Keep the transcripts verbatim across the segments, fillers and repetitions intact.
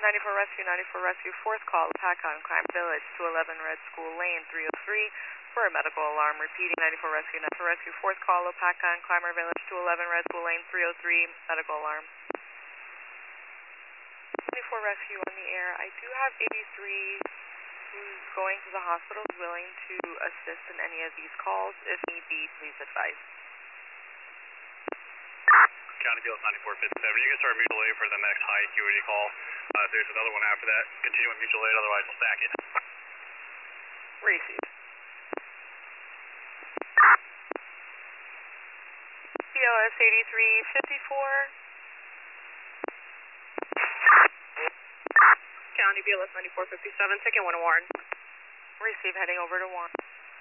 ninety-four Rescue, ninety-four Rescue, fourth call, Pacon, Climb Village, two eleven Red School Lane, three oh three, for a medical alarm. Repeating, ninety-four Rescue, ninety-four Rescue, fourth call, Pacon, Climber Village, two eleven Red School Lane, three oh three, medical alarm. ninety-four Rescue on the air. I do have eighty-three who's going to the hospital, willing to assist in any of these calls. If need be, please advise. County Field ninety-four fifty-seven. You can start mutual aid for the next high acuity call. Uh, if there's another one after that, continue with mutual aid, otherwise we'll stack it. Receive. B L S eighty-three fifty-four. County B L S ninety-four fifty-seven, taking one to Warren. Receive, heading over to Warren.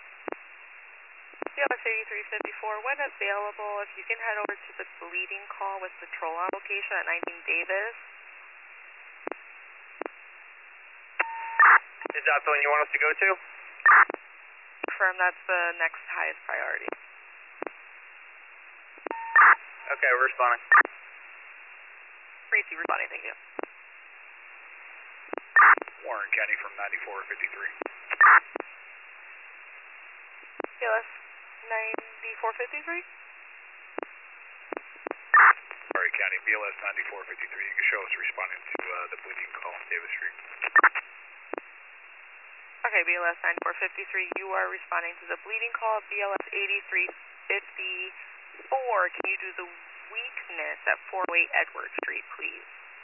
B L S eighty-three fifty-four, when available, if you can head over to the bleeding call with patrol on location at nineteen Davis. Is that the one you want us to go to? Confirm that's the next highest priority. Okay, we're responding. Receive, responding, thank you. Warren County from ninety-four fifty-three. B L S ninety-four fifty-three? Sorry, County, B L S ninety-four fifty-three. You can show us responding to uh, the bleeding call on Davis Street. Okay, B L S ninety-four fifty-three, you are responding to the bleeding call. B L S eighty-three fifty-four, can you do the weakness at four oh eight Edward Street, please?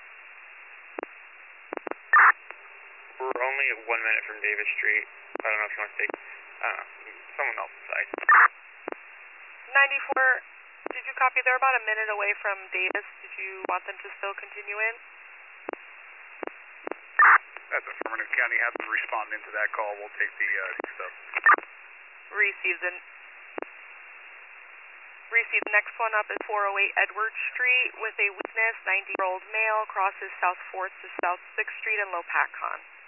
We're only one minute from Davis Street. I don't know if you want to take, I don't know, someone else's side. ninety-four, did you copy? They're about a minute away from Davis. Did you want them to still continue in? That's affirmative. County has to respond into that call. We'll take the uh, stuff. Receive the, receive the next one up is four oh eight Edward Street with a weakness, ninety-year-old male, crosses South fourth to South sixth Street in Lopakon.